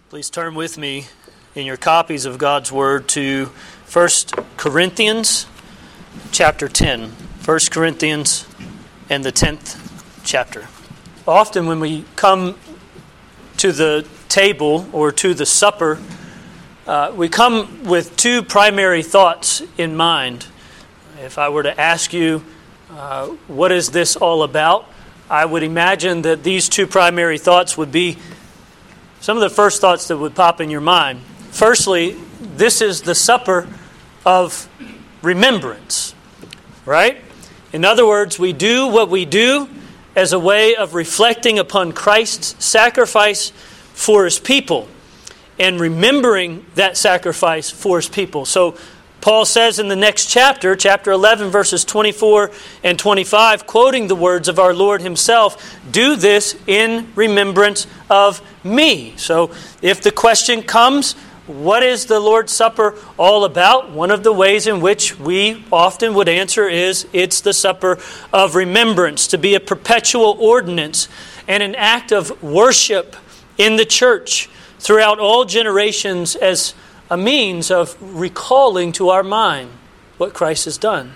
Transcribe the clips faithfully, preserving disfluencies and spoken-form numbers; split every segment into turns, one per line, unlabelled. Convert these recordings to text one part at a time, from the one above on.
Please turn with me in your copies of God's Word to First Corinthians chapter ten. First Corinthians and the tenth chapter. Often when we come to the table or to the supper, uh, we come with two primary thoughts in mind. If I were to ask you, uh, what is this all about? I would imagine that these two primary thoughts would be some of the first thoughts that would pop in your mind. Firstly, this is the supper of remembrance, right? In other words, we do what we do as a way of reflecting upon Christ's sacrifice for His people and remembering that sacrifice for His people. So Paul says in the next chapter, chapter eleven, verses twenty-four and twenty-five, quoting the words of our Lord Himself, "Do this in remembrance of me." So if the question comes, what is the Lord's Supper all about? One of the ways in which we often would answer is it's the supper of remembrance, to be a perpetual ordinance and an act of worship in the church throughout all generations as a means of recalling to our mind what Christ has done.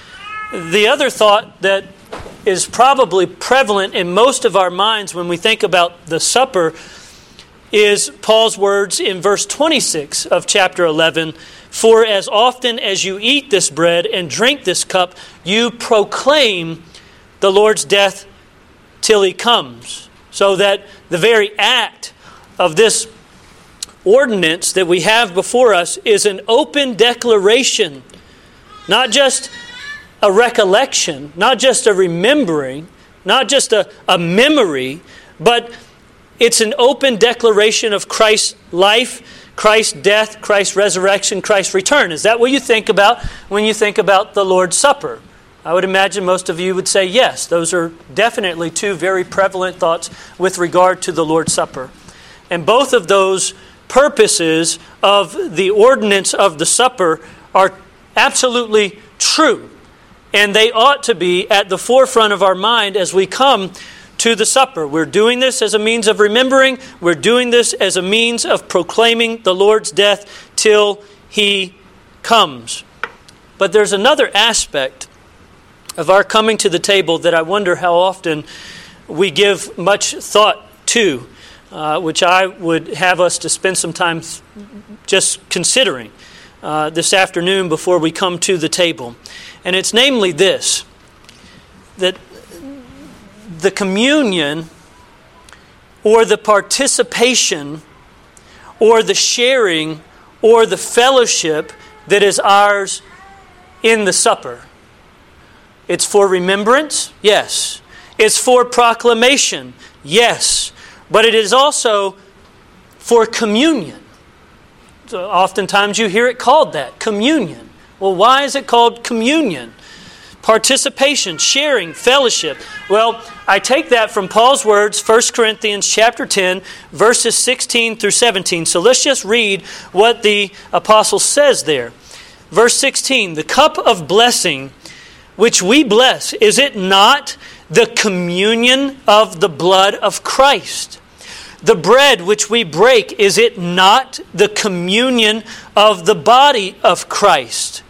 The other thought that is probably prevalent in most of our minds when we think about the supper is Paul's words in verse twenty-six of chapter eleven, "For as often as you eat this bread and drink this cup, you proclaim the Lord's death till He comes." So that the very act of this ordinance that we have before us is an open declaration, not just a recollection, not just a remembering, not just a, a memory, but it's an open declaration of Christ's life, Christ's death, Christ's resurrection, Christ's return. Is that what you think about when you think about the Lord's Supper? I would imagine most of you would say yes. Those are definitely two very prevalent thoughts with regard to the Lord's Supper. And both of those purposes of the ordinance of the supper are absolutely true. And they ought to be at the forefront of our mind as we come to the supper. We're doing this as a means of remembering. We're doing this as a means of proclaiming the Lord's death till He comes. But there's another aspect of our coming to the table that I wonder how often we give much thought to. Uh, which I would have us to spend some time just considering uh, this afternoon before we come to the table. And it's namely this, that the communion or the participation or the sharing or the fellowship that is ours in the supper. It's for remembrance, yes. It's for proclamation, yes. But it is also for communion. So oftentimes you hear it called that, communion. Well, why is it called communion? Participation, sharing, fellowship. Well, I take that from Paul's words, First Corinthians chapter ten, verses sixteen through seventeen. So let's just read what the apostle says there. Verse sixteen, "The cup of blessing which we bless, is it not the communion of the blood of Christ? The bread which we break, is it not the communion of the body of Christ?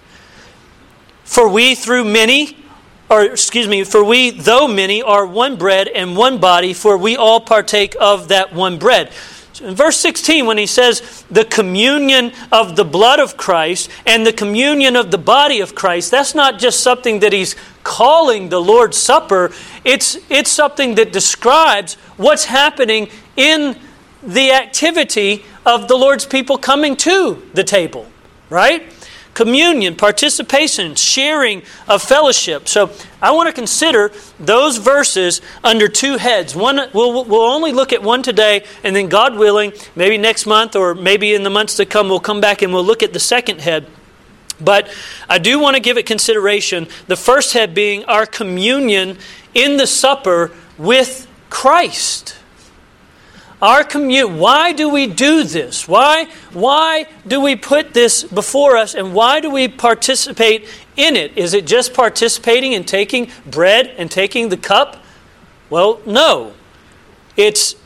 For we through many, or excuse me, for we though many are one bread and one body, for we all partake of that one bread." In verse sixteen, when he says the communion of the blood of Christ and the communion of the body of Christ, that's not just something that he's calling the Lord's Supper. It's, it's something that describes what's happening in the activity of the Lord's people coming to the table, right? Communion, participation, sharing of fellowship. So I want to consider those verses under two heads. One, we'll, we'll only look at one today, and then God willing, maybe next month or maybe in the months to come, we'll come back and we'll look at the second head. But I do want to give it consideration. The first head being our communion in the supper with Christ. Our communion. Why do we do this? Why, why do we put this before us, and why do we participate in it? Is it just participating in taking bread and taking the cup? Well, no. It's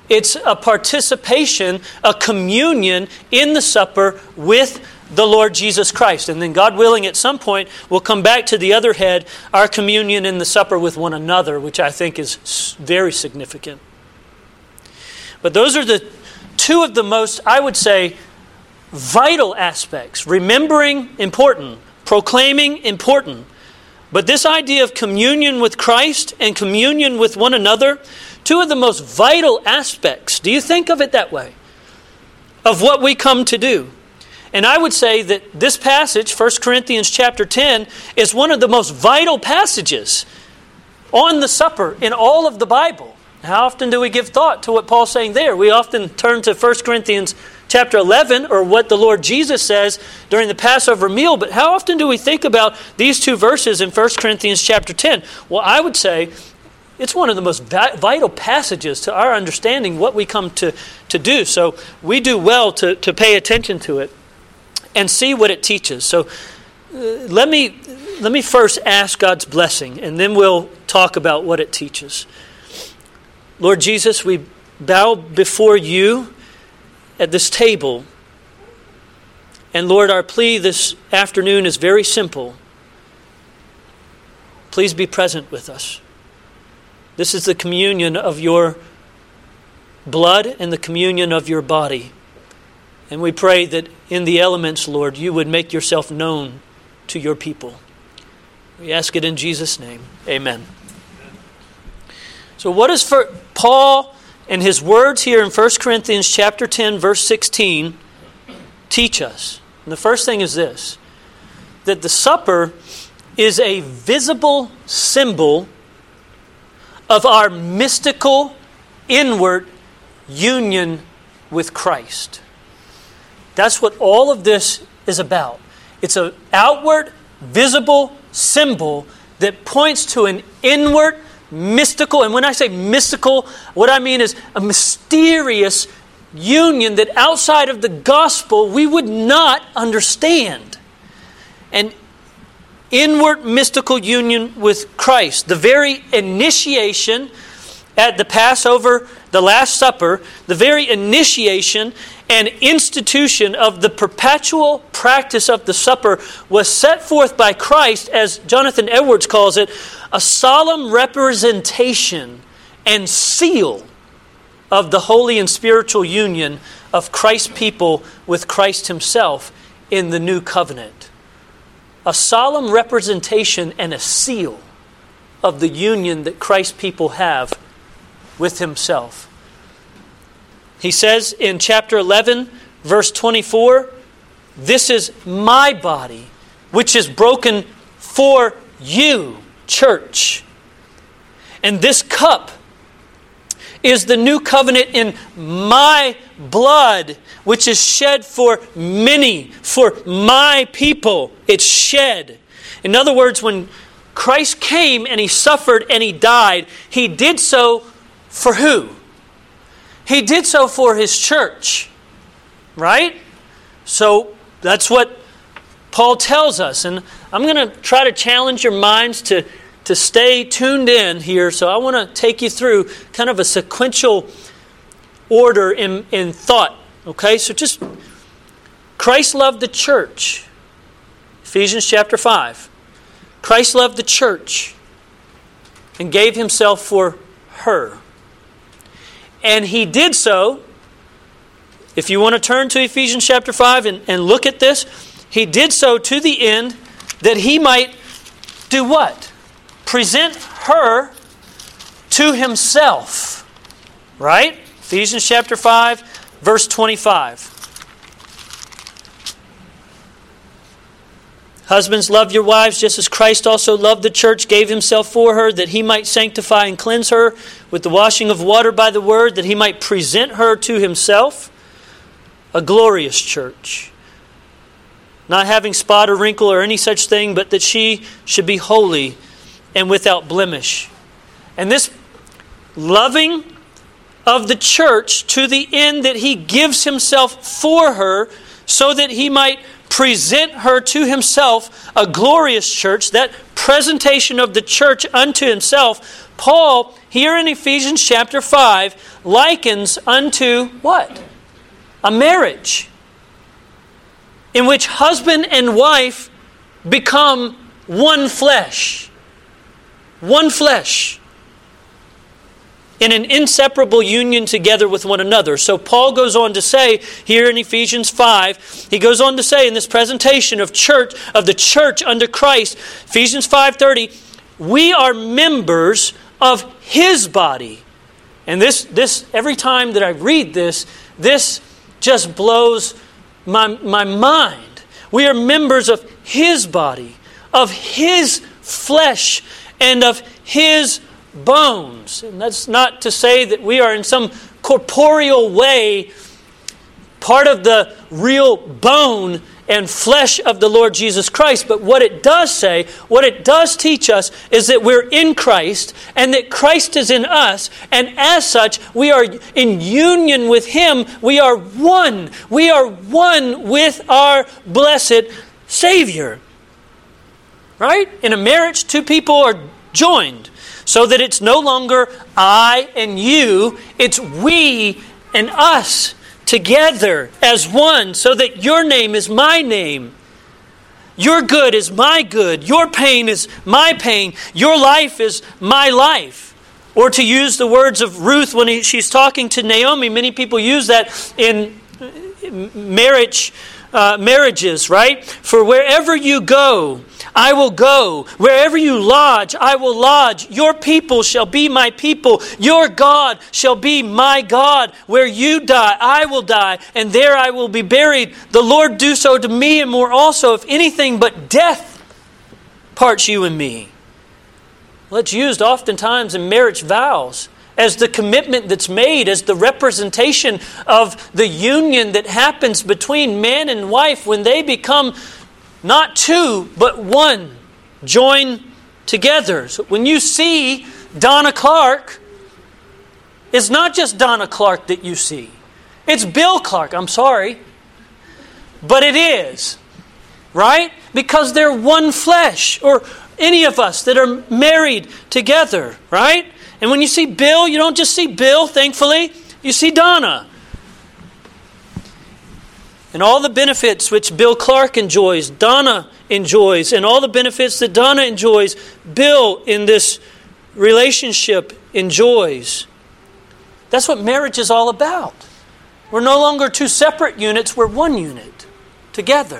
It's a participation, a communion in the supper with the Lord Jesus Christ. And then, God willing, at some point, we'll come back to the other head, our communion in the supper with one another, which I think is very significant. But those are the two of the most, I would say, vital aspects. Remembering, important. Proclaiming, important. But this idea of communion with Christ and communion with one another, two of the most vital aspects, do you think of it that way, of what we come to do? And I would say that this passage, First Corinthians chapter ten, is one of the most vital passages on the supper in all of the Bible. How often do we give thought to what Paul's saying there? We often turn to First Corinthians chapter eleven, or what the Lord Jesus says during the Passover meal, but how often do we think about these two verses in First Corinthians chapter ten? Well, I would say it's one of the most vital passages to our understanding what we come to, to do. So we do well to, to pay attention to it and see what it teaches. So uh, let me let me first ask God's blessing, and then we'll talk about what it teaches. Lord Jesus, we bow before you at this table. And Lord, our plea this afternoon is very simple. Please be present with us. This is the communion of your blood and the communion of your body. And we pray that in the elements, Lord, you would make yourself known to your people. We ask it in Jesus' name. Amen. So what does for Paul and his words here in First Corinthians chapter ten, verse sixteen, teach us? And the first thing is this, that the supper is a visible symbol of our mystical, inward union with Christ. That's what all of this is about. It's an outward, visible symbol that points to an inward, mystical, and when I say mystical, what I mean is a mysterious union that outside of the gospel we would not understand. An inward mystical union with Christ. The very initiation at the Passover, the Last Supper, the very initiation and institution of the perpetual practice of the supper was set forth by Christ, as Jonathan Edwards calls it, a solemn representation and seal of the holy and spiritual union of Christ's people with Christ himself in the new covenant. A solemn representation and a seal of the union that Christ's people have with himself. He says in chapter eleven, verse twenty-four, "This is my body, which is broken for you, church. And this cup is the new covenant in my blood, which is shed for many, for my people. It's shed." In other words, when Christ came and he suffered and he died, he did so for who? He did so for his church, right? So that's what Paul tells us. And I'm going to try to challenge your minds to, to stay tuned in here. So I want to take you through kind of a sequential order in, in thought. Okay, so just Christ loved the church. Ephesians chapter five. Christ loved the church and gave himself for her. And he did so, if you want to turn to Ephesians chapter five and, and look at this, he did so to the end that he might do what? Present her to himself. Right? Ephesians chapter five, verse twenty-five. Husbands, love your wives just as Christ also loved the church, gave himself for her, that he might sanctify and cleanse her with the washing of water by the word, that he might present her to himself, a glorious church, not having spot or wrinkle or any such thing, but that she should be holy and without blemish. And this loving of the church to the end that he gives himself for her, so that he might present her to himself, a glorious church, that presentation of the church unto himself. Paul, he here in Ephesians chapter five, likens unto what? A marriage in which husband and wife become one flesh. One flesh. In an inseparable union together with one another. So Paul goes on to say here in Ephesians five, he goes on to say in this presentation of church of the church under Christ, Ephesians five thirty, we are members of His body. And this this every time that I read this, this just blows my my mind. We are members of His body, of His flesh, and of His bones. And that's not to say that we are in some corporeal way part of the real bone and flesh of the Lord Jesus Christ. But what it does say, what it does teach us, is that we're in Christ and that Christ is in us. And as such, we are in union with Him. We are one. We are one with our blessed Savior. Right? In a marriage, two people are joined. So that it's no longer I and you, it's we and us together as one, so that your name is my name. Your good is my good. Your pain is my pain. Your life is my life. Or to use the words of Ruth when he, she's talking to Naomi, many people use that in marriage, uh, marriages, right? For wherever you go, I will go. Wherever you lodge, I will lodge. Your people shall be my people. Your God shall be my God. Where you die, I will die, and there I will be buried. The Lord do so to me, and more also, if anything but death parts you and me. Well, it's used oftentimes in marriage vows as the commitment that's made, as the representation of the union that happens between man and wife when they become not two, but one, joined together. So when you see Donna Clark, it's not just Donna Clark that you see. It's Bill Clark, I'm sorry. But it is, right? Because they're one flesh, or any of us that are married together, right? And when you see Bill, you don't just see Bill, thankfully. You see Donna. And all the benefits which Bill Clark enjoys, Donna enjoys, and all the benefits that Donna enjoys, Bill in this relationship enjoys. That's what marriage is all about. We're no longer two separate units, we're one unit together.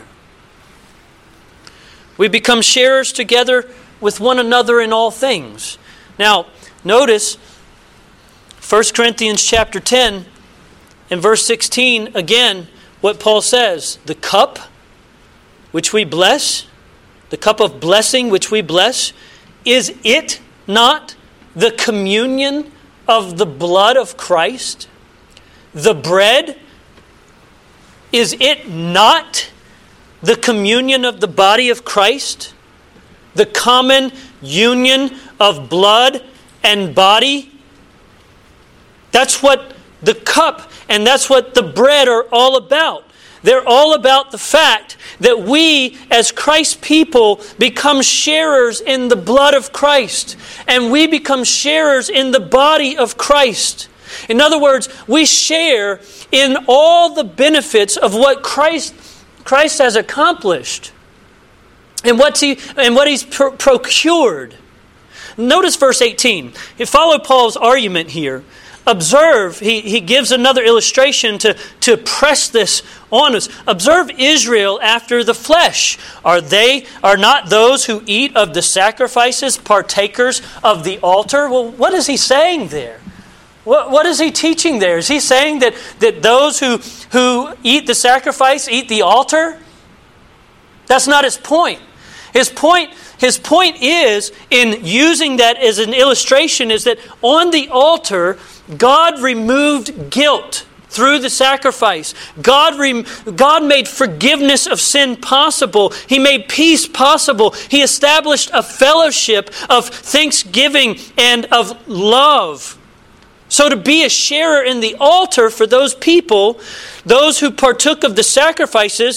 We become sharers together with one another in all things. Now, notice First Corinthians chapter ten and verse sixteen, again, what Paul says, the cup which we bless, the cup of blessing which we bless, is it not the communion of the blood of Christ? The bread, is it not the communion of the body of Christ? The common union of blood and body? That's what the cup and that's what the bread are all about. They're all about the fact that we, as Christ's people, become sharers in the blood of Christ. And we become sharers in the body of Christ. In other words, we share in all the benefits of what Christ, Christ has accomplished. And, what's he, and what He's pro- procured. Notice verse eighteen. You follow Paul's argument here. Observe, he, he gives another illustration to, to press this on us. Observe Israel after the flesh. Are they, are not those who eat of the sacrifices partakers of the altar? Well, what is he saying there? What, what is he teaching there? Is he saying that, that those who, who eat the sacrifice eat the altar? That's not his point. His point His point is, in using that as an illustration, is that on the altar, God removed guilt through the sacrifice. God, rem- God made forgiveness of sin possible. He made peace possible. He established a fellowship of thanksgiving and of love. So to be a sharer in the altar for those people, those who partook of the sacrifices,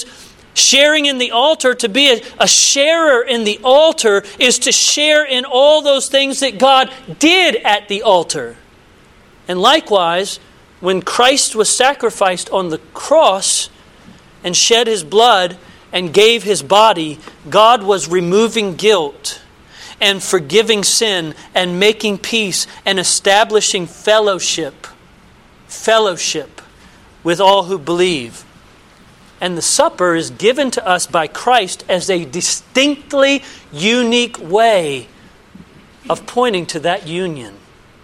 Sharing in the altar, to be a, a sharer in the altar, is to share in all those things that God did at the altar. And likewise, when Christ was sacrificed on the cross and shed His blood and gave His body, God was removing guilt and forgiving sin and making peace and establishing fellowship, fellowship with all who believe. And the supper is given to us by Christ as a distinctly unique way of pointing to that union.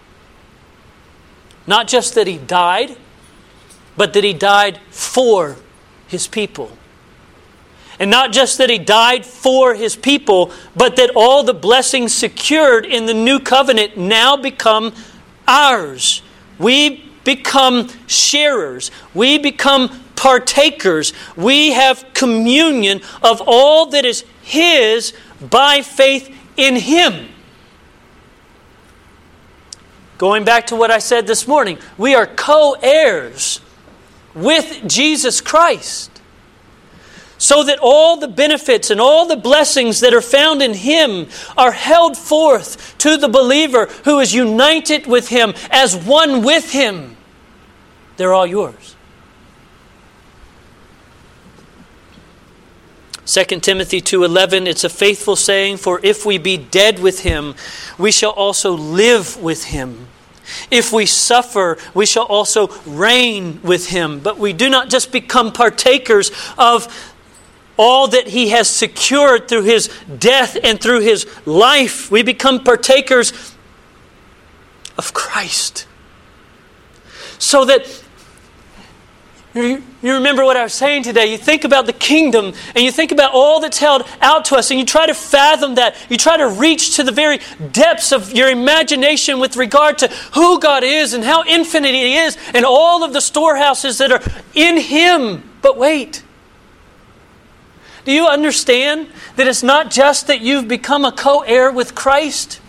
Not just that He died, but that He died for His people. And not just that He died for His people, but that all the blessings secured in the new covenant now become ours. We become sharers. We become partakers. We have communion of all that is His by faith in Him. Going back to what I said this morning, we are co-heirs with Jesus Christ, so that all the benefits and all the blessings that are found in Him are held forth to the believer who is united with Him as one with Him. They're all yours. Second Timothy two eleven, it's a faithful saying, for if we be dead with Him, we shall also live with Him. If we suffer, we shall also reign with Him. But we do not just become partakers of all that He has secured through His death and through His life. We become partakers of Christ. So that You, you remember what I was saying today. You think about the kingdom and you think about all that's held out to us and you try to fathom that. You try to reach to the very depths of your imagination with regard to who God is and how infinite He is and all of the storehouses that are in Him. But wait. Do you understand that it's not just that you've become a co-heir with Christ?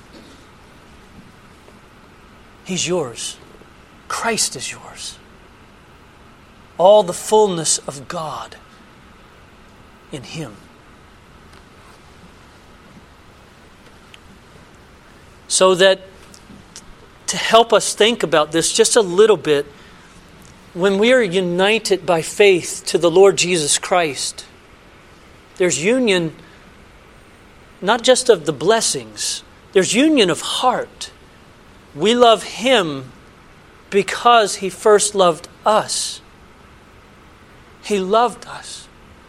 He's yours. Christ is yours. All the fullness of God in Him. So that to help us think about this just a little bit, when we are united by faith to the Lord Jesus Christ, there's union not just of the blessings, there's union of heart. We love Him because He first loved us. He loved us.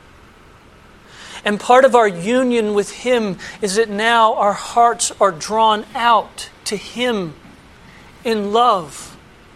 And part of our union with Him is that now our hearts are drawn out to Him in love.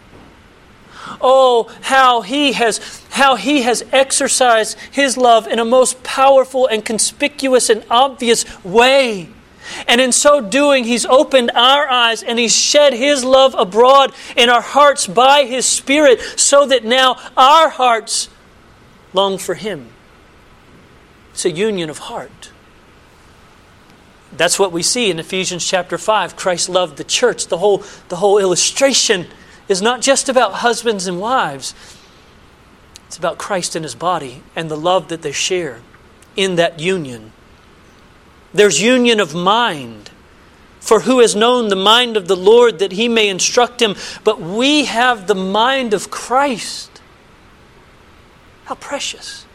Oh, how He has, how He has exercised His love in a most powerful and conspicuous and obvious way. And in so doing, He's opened our eyes and He's shed His love abroad in our hearts by His Spirit, so that now our hearts long for Him. It's a union of heart. That's what we see in Ephesians chapter five. Christ loved the church. The whole, the whole illustration is not just about husbands and wives. It's about Christ and His body and the love that they share in that union. There's union of mind. For who has known the mind of the Lord that He may instruct him? But we have the mind of Christ. How precious.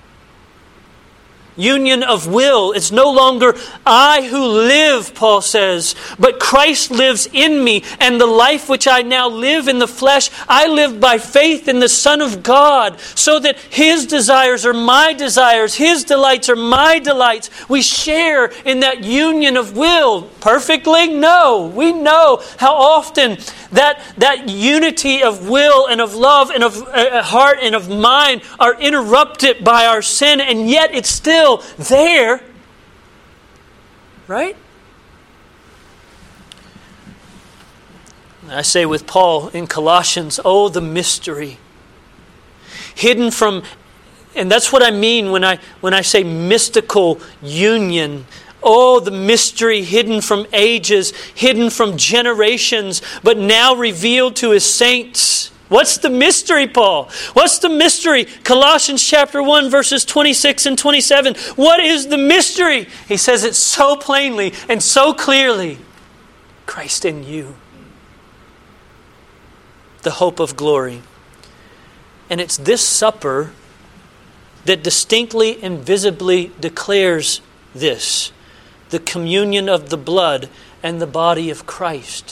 Union of will. It's no longer I who live, Paul says, but Christ lives in me. And the life which I now live in the flesh, I live by faith in the Son of God, so that His desires are my desires, His delights are my delights. We share in that union of will. Perfectly? No. We know how often that, that unity of will and of love and of uh, heart and of mind are interrupted by our sin, and yet it's still there, right? I say with Paul in Colossians, oh, the mystery hidden from, and that's what I mean when I when I say mystical union. Oh, the mystery hidden from ages, hidden from generations, but now revealed to His saints What's the mystery, Paul? What's the mystery? Colossians chapter one, verses twenty-six and twenty-seven. What is the mystery? He says it so plainly and so clearly. Christ in you. The hope of glory. And it's this supper that distinctly and visibly declares this. The communion of the blood and the body of Christ.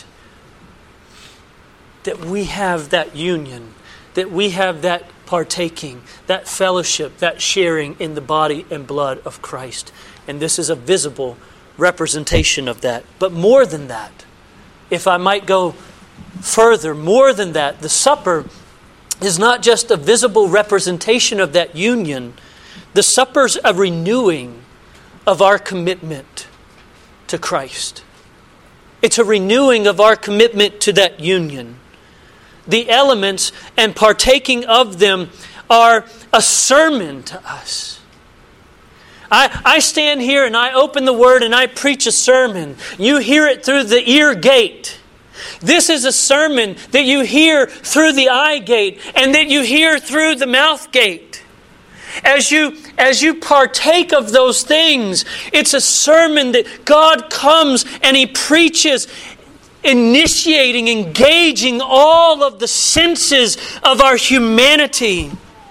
That we have that union, that we have that partaking, that fellowship, that sharing in the body and blood of Christ. And this is a visible representation of that. But more than that, if I might go further, more than that, the supper is not just a visible representation of that union. The supper's a renewing of our commitment to Christ. It's a renewing of our commitment to that union. The elements and partaking of them are a sermon to us. I, I stand here and I open the Word and I preach a sermon. You hear it through the ear gate. This is a sermon that you hear through the eye gate and that you hear through the mouth gate. As you, as you partake of those things, it's a sermon that God comes and He preaches, initiating, engaging all of the senses of our humanity.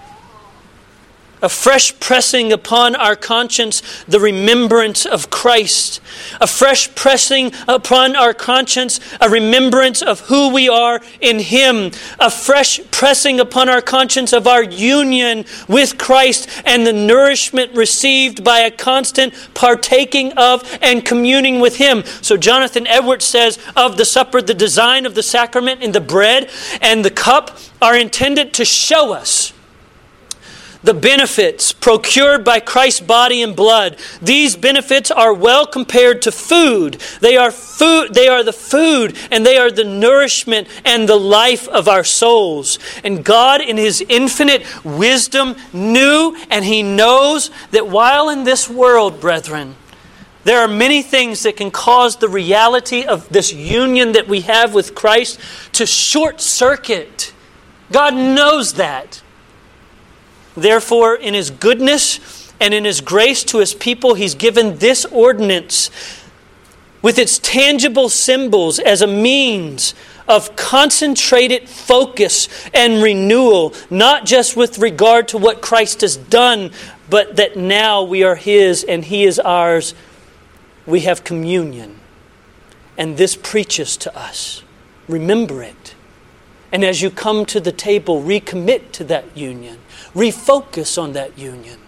A fresh pressing upon our conscience, the remembrance of Christ. A fresh pressing upon our conscience, a remembrance of who we are in Him. A fresh pressing upon our conscience of our union with Christ and the nourishment received by a constant partaking of and communing with Him. So Jonathan Edwards says of the supper, the design of the sacrament and the bread and the cup are intended to show us the benefits procured by Christ's body and blood. These benefits are well compared to food. They are food, they are the food and they are the nourishment and the life of our souls. And God in His infinite wisdom knew and He knows that while in this world, brethren, there are many things that can cause the reality of this union that we have with Christ to short circuit. God knows that. Therefore, in His goodness and in His grace to His people, He's given this ordinance with its tangible symbols as a means of concentrated focus and renewal, not just with regard to what Christ has done, but that now we are His and He is ours. We have communion. And this preaches to us. Remember it. And as you come to the table, recommit to that union. Refocus on that union.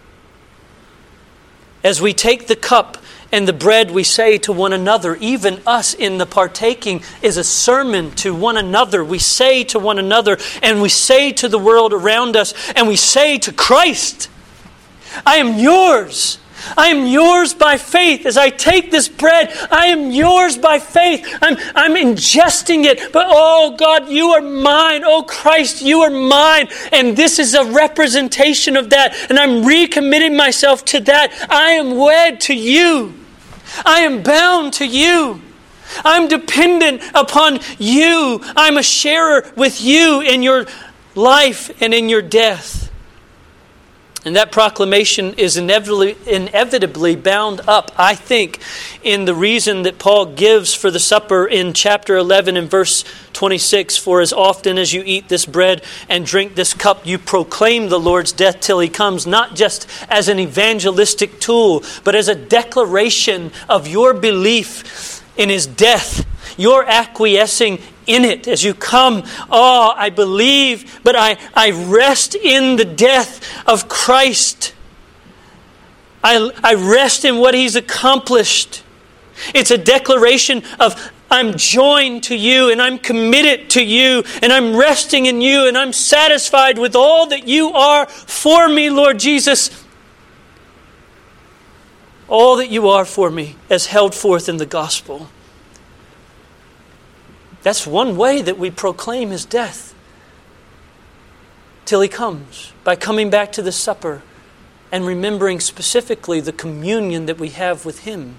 As we take the cup and the bread, we say to one another, even us in the partaking is a sermon to one another. We say to one another and we say to the world around us and we say to Christ, I am yours. I am yours by faith. As I take this bread, I am yours by faith. I'm, I'm ingesting it. But oh God, you are mine. Oh Christ, you are mine. And this is a representation of that. And I'm recommitting myself to that. I am wed to you. I am bound to you. I'm dependent upon you. I'm a sharer with you in your life and in your death. And that proclamation is inevitably, inevitably bound up, I think, in the reason that Paul gives for the supper in chapter eleven and verse twenty-six. For as often as you eat this bread and drink this cup, you proclaim the Lord's death till He comes, not just as an evangelistic tool, but as a declaration of your belief in His death, your acquiescing in it as you come. Oh, I believe, but I, I rest in the death of Christ. I, I rest in what He's accomplished. It's a declaration of I'm joined to you and I'm committed to you and I'm resting in you and I'm satisfied with all that you are for me, Lord Jesus. All that you are for me as held forth in the gospel. That's one way that we proclaim His death till He comes, by coming back to the supper and remembering specifically the communion that we have with Him.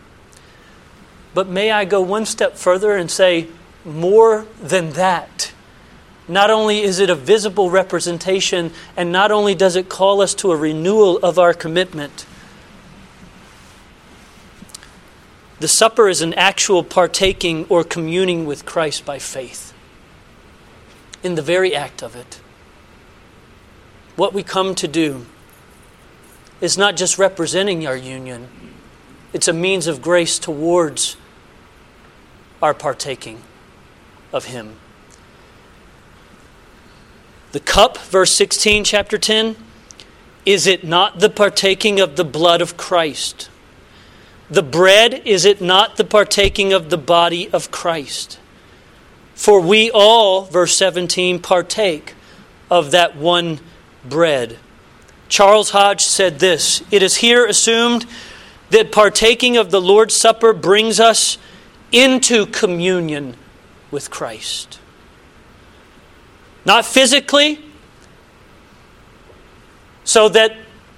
But may I go one step further and say more than that. not only is it a visible representation, and not only does it call us to a renewal of our commitment, the supper is an actual partaking or communing with Christ by faith. In the very act of it, what we come to do is not just representing our union, it's a means of grace towards our partaking of Him. The cup, verse sixteen, chapter ten, is it not the partaking of the blood of Christ? The bread, is it not the partaking of the body of Christ? For we all, verse seventeen, partake of that one bread. Charles Hodge said this: it is here assumed that partaking of the Lord's Supper brings us into communion with Christ. Not physically, so that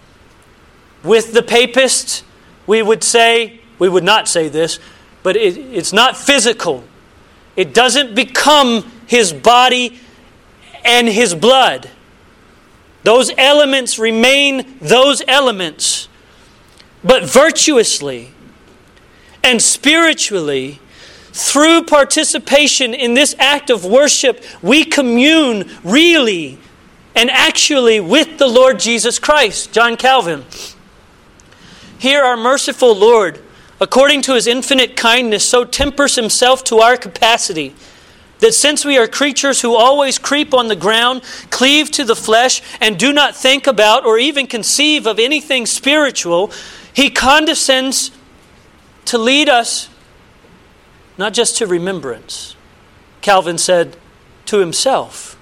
with the papists we would say, we would not say this, but it, it's not physical. It doesn't become His body and His blood. Those elements remain those elements. But virtuously and spiritually, through participation in this act of worship, we commune really and actually with the Lord Jesus Christ. John Calvin. Here our merciful Lord, according to His infinite kindness, so tempers Himself to our capacity, that since we are creatures who always creep on the ground, cleave to the flesh, and do not think about or even conceive of anything spiritual, He condescends to lead us not just to remembrance. Calvin said, to Himself,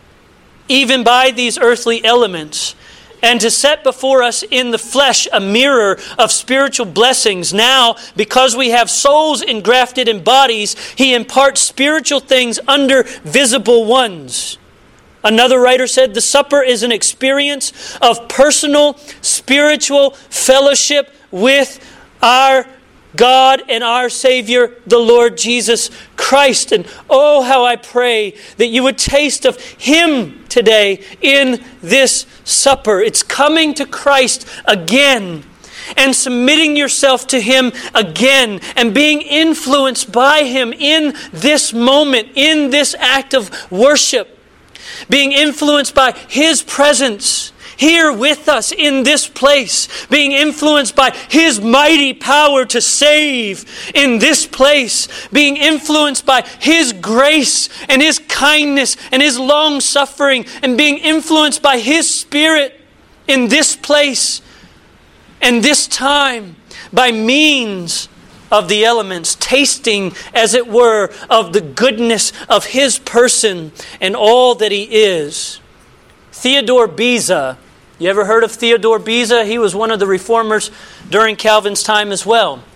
even by these earthly elements, and to set before us in the flesh a mirror of spiritual blessings. Now, because we have souls engrafted in bodies, He imparts spiritual things under visible ones. Another writer said, the supper is an experience of personal, spiritual fellowship with our God and our Savior, the Lord Jesus Christ. And oh, how I pray that you would taste of Him today in this supper. It's coming to Christ again and submitting yourself to Him again and being influenced by Him in this moment, in this act of worship. Being influenced by His presence here with us in this place, being influenced by His mighty power to save in this place, being influenced by His grace and His kindness and His long suffering, and being influenced by His Spirit in this place and this time by means of the elements, tasting, as it were, of the goodness of His person and all that He is. Theodore Beza, you ever heard of Theodore Beza? He was one of the reformers during Calvin's time as well.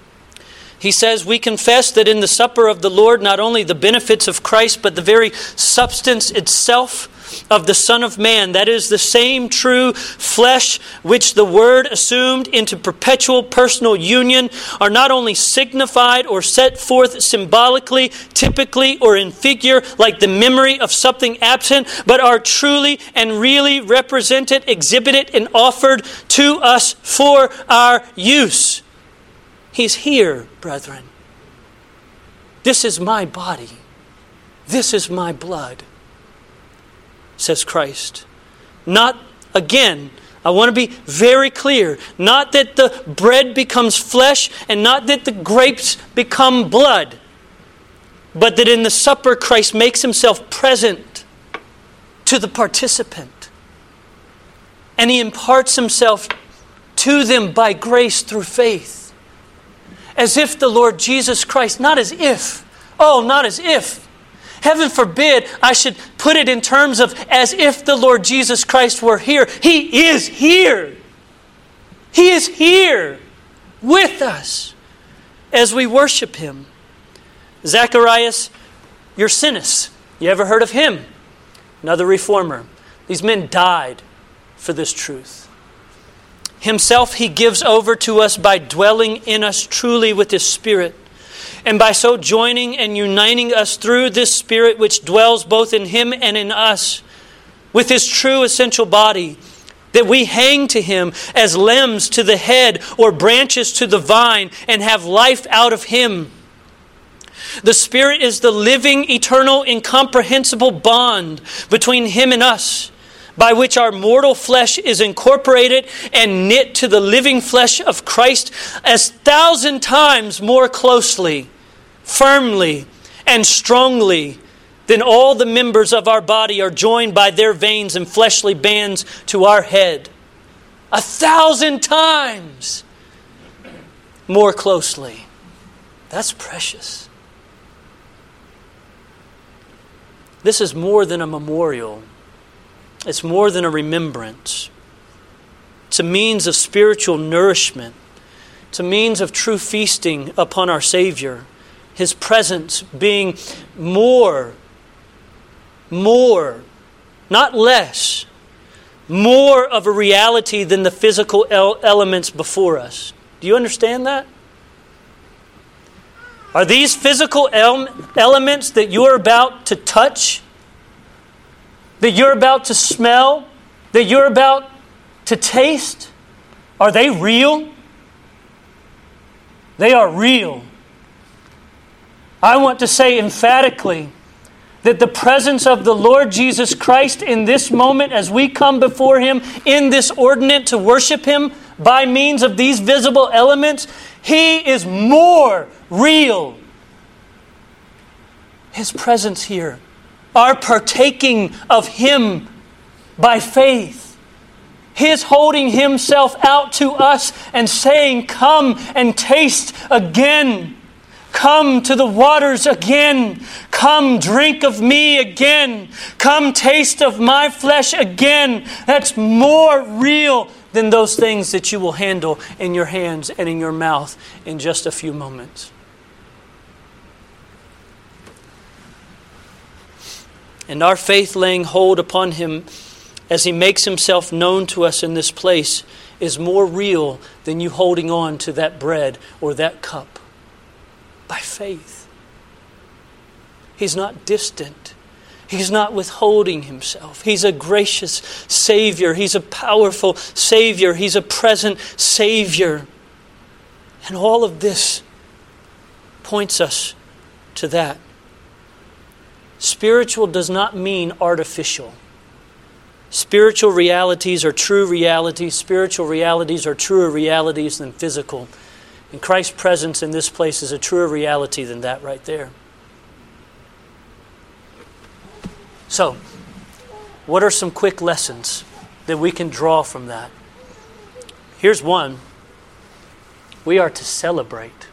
He says, we confess that in the supper of the Lord, not only the benefits of Christ, but the very substance itself of the Son of Man, that is the same true flesh which the Word assumed into perpetual personal union, are not only signified or set forth symbolically, typically, or in figure like the memory of something absent, but are truly and really represented, exhibited, and offered to us for our use. He's here, brethren. This is my body. This is my blood, says Christ. Not, again, I want to be very clear, not that the bread becomes flesh and not that the grapes become blood, but that in the supper Christ makes Himself present to the participant. And He imparts Himself to them by grace through faith. As if the Lord Jesus Christ, not as if, oh, not as if. Heaven forbid I should put it in terms of as if the Lord Jesus Christ were here. He is here. He is here with us as we worship Him. Zacharias Ursinus, you ever heard of him? Another reformer. These men died for this truth. Himself He gives over to us by dwelling in us truly with His Spirit. And by so joining and uniting us through this Spirit which dwells both in Him and in us, with His true essential body, that we hang to Him as limbs to the head or branches to the vine and have life out of Him. The Spirit is the living, eternal, incomprehensible bond between Him and us, by which our mortal flesh is incorporated and knit to the living flesh of Christ as thousand times more closely, firmly, and strongly than all the members of our body are joined by their veins and fleshly bands to our head. A thousand times more closely. That's precious. This is more than a memorial. It's more than a remembrance. It's a means of spiritual nourishment. It's a means of true feasting upon our Savior. His presence being more, more, not less, more of a reality than the physical el- elements before us. Do you understand that? Are these physical el- elements that you're about to touch, that you're about to smell, that you're about to taste, are they real? They are real. I want to say emphatically that the presence of the Lord Jesus Christ in this moment as we come before Him in this ordinance to worship Him by means of these visible elements, He is more real. His presence here, our partaking of Him by faith, His holding Himself out to us and saying, "Come and taste again. Come to the waters again. Come drink of me again. Come taste of my flesh again." That's more real than those things that you will handle in your hands and in your mouth in just a few moments. And our faith laying hold upon Him as He makes Himself known to us in this place is more real than you holding on to that bread or that cup. By faith. He's not distant. He's not withholding Himself. He's a gracious Savior. He's a powerful Savior. He's a present Savior. And all of this points us to that. Spiritual does not mean artificial. Spiritual realities are true realities. Spiritual realities are truer realities than physical. And Christ's presence in this place is a truer reality than that right there. So, what are some quick lessons that we can draw from that? Here's one. We are to celebrate.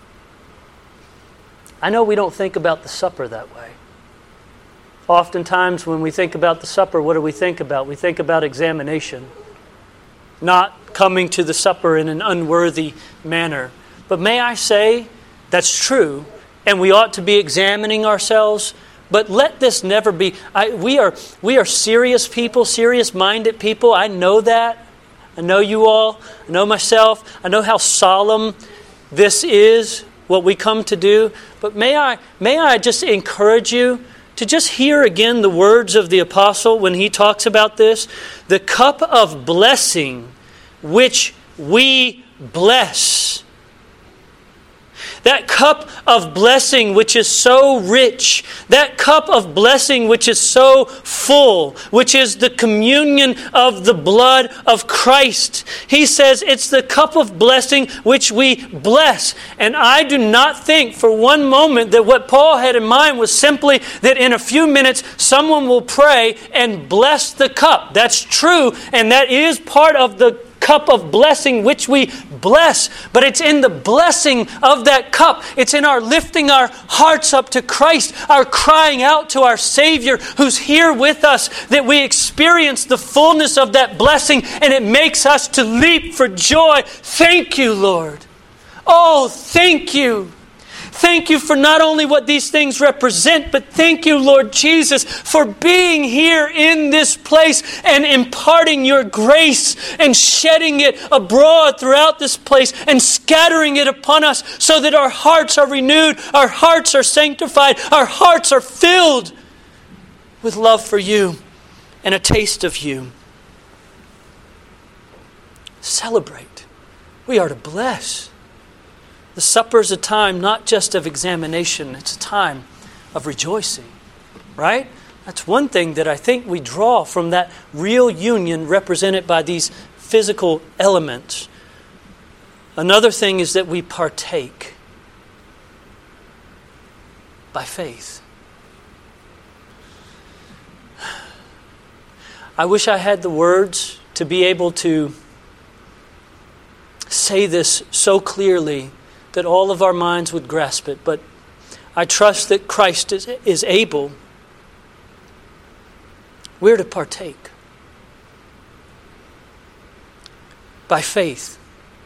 I know we don't think about the supper that way. Oftentimes when we think about the supper, what do we think about? We think about examination. Not coming to the supper in an unworthy manner. But may I say, that's true, and we ought to be examining ourselves. But let this never be. I, we are we are serious people, serious-minded people. I know that. I know you all. I know myself. I know how solemn this is, what we come to do. But may I may I just encourage you to just hear again the words of the apostle when he talks about this. The cup of blessing which we bless. That cup of blessing which is so rich, that cup of blessing which is so full, which is the communion of the blood of Christ. He says it's the cup of blessing which we bless. And I do not think for one moment that what Paul had in mind was simply that in a few minutes someone will pray and bless the cup. That's true, and that is part of the cup of blessing which we bless, but it's in the blessing of that cup. It's in our lifting our hearts up to Christ, our crying out to our Savior who's here with us, that we experience the fullness of that blessing, and it makes us to leap for joy. Thank you, Lord. Oh, thank you. Thank you for not only what these things represent, but thank you, Lord Jesus, for being here in this place and imparting your grace and shedding it abroad throughout this place and scattering it upon us so that our hearts are renewed, our hearts are sanctified, our hearts are filled with love for you and a taste of you. Celebrate. We are to bless. The supper is a time not just of examination, it's a time of rejoicing, right? That's one thing that I think we draw from that real union represented by these physical elements. Another thing is that we partake by faith. I wish I had the words to be able to say this so clearly that all of our minds would grasp it, but I trust that Christ is, is able. We're to partake by faith.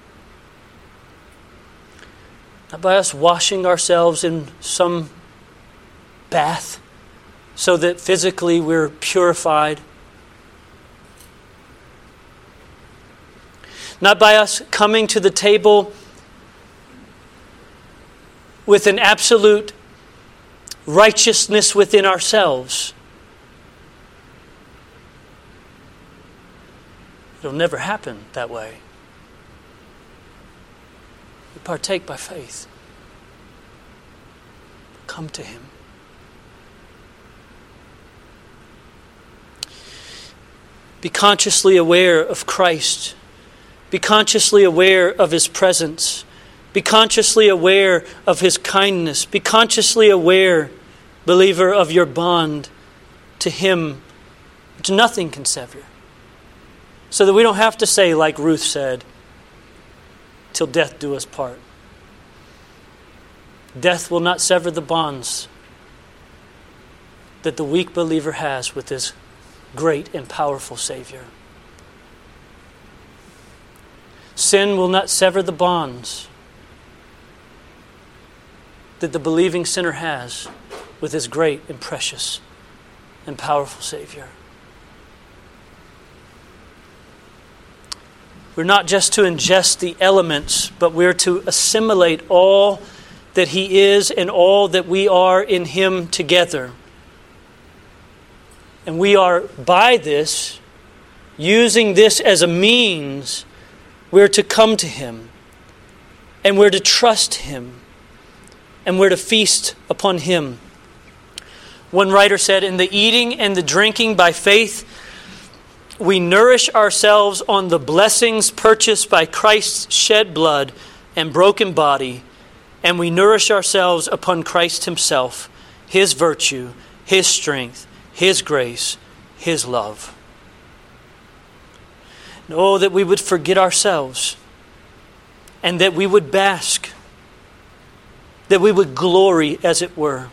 Not by us washing ourselves in some bath so that physically we're purified. Not by us coming to the table with an absolute righteousness within ourselves. It'll never happen that way. We partake by faith. Come to Him. Be consciously aware of Christ. Be consciously aware of His presence. Be consciously aware of His kindness. Be consciously aware, believer, of your bond to Him, which nothing can sever. So that we don't have to say, like Ruth said, till death do us part. Death will not sever the bonds that the weak believer has with his great and powerful Savior. Sin will not sever the bonds that the believing sinner has with his great and precious and powerful Savior. We're not just to ingest the elements, but we're to assimilate all that He is and all that we are in Him together. And we are, by this, using this as a means, we're to come to Him, and we're to trust Him, and we're to feast upon Him. One writer said, in the eating and the drinking by faith, we nourish ourselves on the blessings purchased by Christ's shed blood and broken body, and we nourish ourselves upon Christ Himself, His virtue, His strength, His grace, His love. And oh, that we would forget ourselves, and that we would bask, that we would glory, as it were,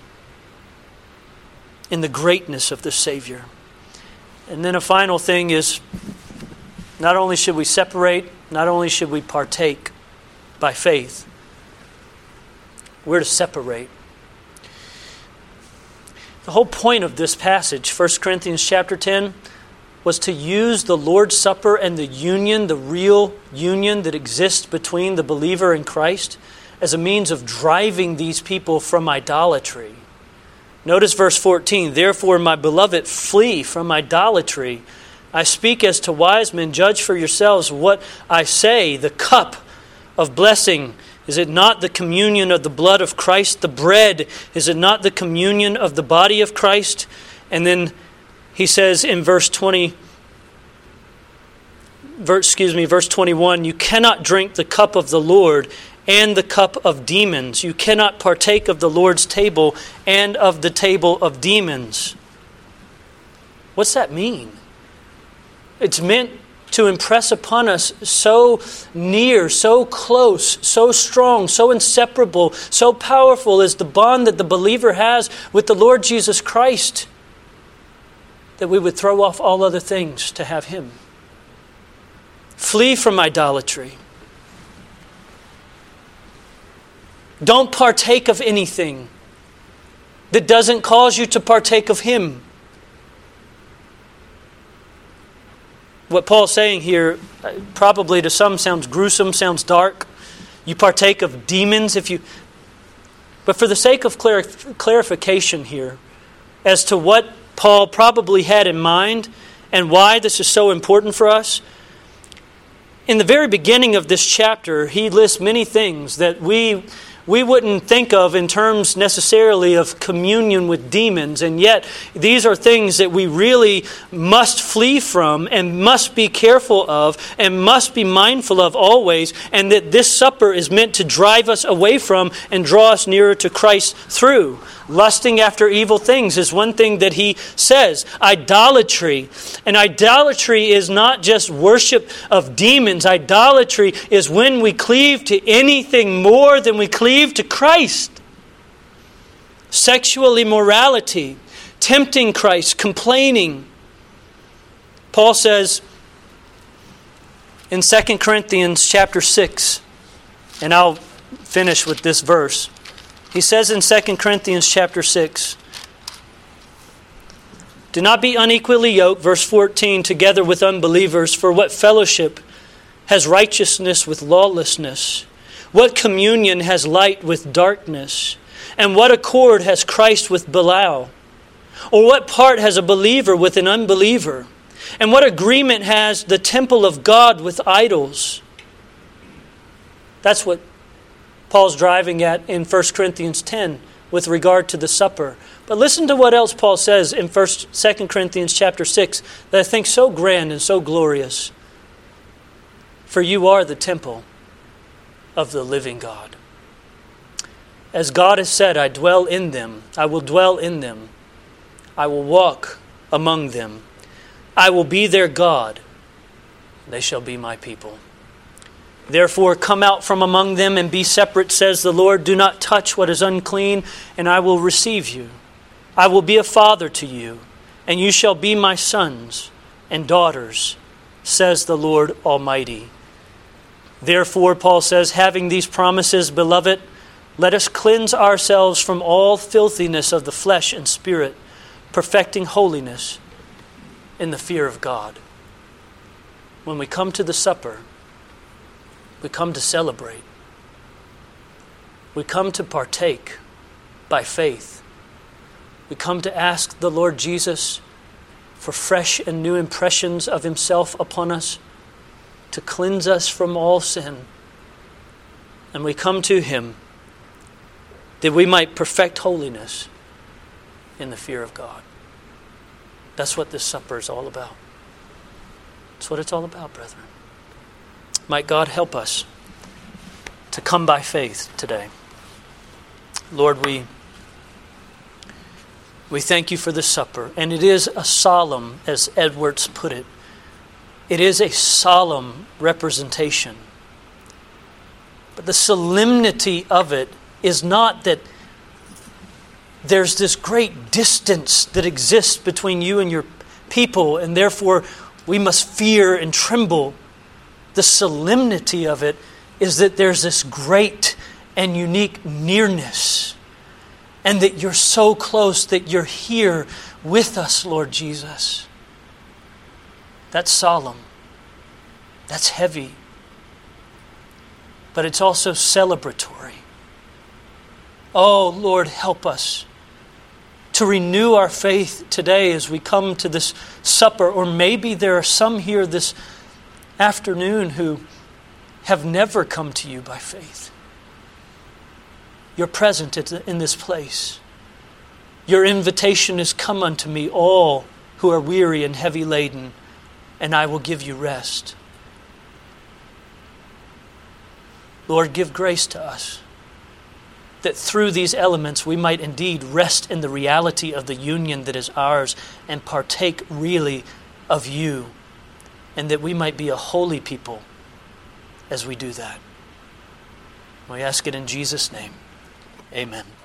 in the greatness of the Savior. And then a final thing is, not only should we separate, not only should we partake by faith, we're to separate. The whole point of this passage, First Corinthians chapter ten, was to use the Lord's Supper and the union, the real union that exists between the believer and Christ, as a means of driving these people from idolatry. Notice verse fourteen, therefore, my beloved, flee from idolatry. I speak as to wise men, judge for yourselves what I say. The cup of blessing, is it not the communion of the blood of Christ? The bread, is it not the communion of the body of Christ? And then he says in verse twenty, verse, excuse me, verse twenty-one, you cannot drink the cup of the Lord and the cup of demons. You cannot partake of the Lord's table and of the table of demons. What's that mean? It's meant to impress upon us so near, so close, so strong, so inseparable, so powerful is the bond that the believer has with the Lord Jesus Christ, that we would throw off all other things to have Him. Flee from idolatry. Don't partake of anything that doesn't cause you to partake of Him. What Paul's saying here probably to some sounds gruesome, sounds dark. You partake of demons if you... But for the sake of clar- clarification here as to what Paul probably had in mind and why this is so important for us, in the very beginning of this chapter, he lists many things that we... we wouldn't think of in terms necessarily of communion with demons, and yet these are things that we really must flee from and must be careful of and must be mindful of always, and that this supper is meant to drive us away from and draw us nearer to Christ through. Lusting after evil things is one thing that he says. Idolatry. And idolatry is not just worship of demons. Idolatry is when we cleave to anything more than we cleave to Christ. Sexual immorality. Tempting Christ. Complaining. Paul says in Second Corinthians chapter six, and I'll finish with this verse. He says in Second Corinthians chapter six, "Do not be unequally yoked," verse fourteen, "together with unbelievers, for what fellowship has righteousness with lawlessness? What communion has light with darkness? And what accord has Christ with Belial? Or what part has a believer with an unbeliever? And what agreement has the temple of God with idols?" That's what Paul's driving at in First Corinthians ten with regard to the supper. But listen to what else Paul says in First, Second Corinthians chapter six that I think so grand and so glorious. "For you are the temple of the living God. As God has said, I dwell in them. I will dwell in them. I will walk among them. I will be their God. They shall be my people. Therefore, come out from among them and be separate, says the Lord. Do not touch what is unclean, and I will receive you. I will be a father to you, and you shall be my sons and daughters, says the Lord Almighty. Therefore," Paul says, "having these promises, beloved, let us cleanse ourselves from all filthiness of the flesh and spirit, perfecting holiness in the fear of God." When we come to the supper, we come to celebrate. We come to partake by faith. We come to ask the Lord Jesus for fresh and new impressions of Himself upon us, to cleanse us from all sin. And we come to Him that we might perfect holiness in the fear of God. That's what this supper is all about. That's what it's all about, brethren. Might God help us to come by faith today. Lord, we we thank you for the supper. And it is a solemn, as Edwards put it, it is a solemn representation. But the solemnity of it is not that there's this great distance that exists between you and your people, and therefore we must fear and tremble. The solemnity of it is that there's this great and unique nearness, and that you're so close that you're here with us, Lord Jesus. That's solemn. That's heavy. But it's also celebratory. Oh, Lord, help us to renew our faith today as we come to this supper. Or maybe there are some here this afternoon who have never come to you by faith. You're present in this place. Your invitation is, "Come unto me, all who are weary and heavy laden, and I will give you rest." Lord, give grace to us that through these elements we might indeed rest in the reality of the union that is ours and partake really of you, and that we might be a holy people as we do that. We ask it in Jesus' name. Amen.